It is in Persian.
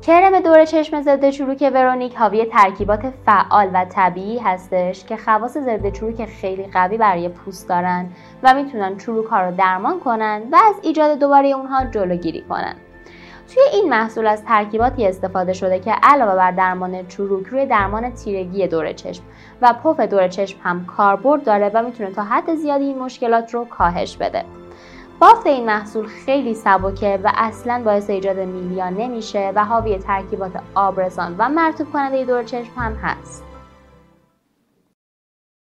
کرم دور چشم ضد چروک ورونیک حاوی ترکیبات فعال و طبیعی هستش که خواص ضد چروک خیلی قوی برای پوست دارن و میتونن چروک ها رو درمان کنن و از ایجاد دوباره اونها جلوگیری کنن. توی این محصول از ترکیباتی استفاده شده که علاوه بر درمان چروک روی درمان تیرگی دور چشم و پف دور چشم هم کاربرد داره و میتونه تا حد زیادی این مشکلات رو کاهش بده. بافت این محصول خیلی سبکه و اصلاً باعث ایجاد میلیا نمیشه و حاوی ترکیبات آبرسان و مرطوب کننده دور چشم هم هست.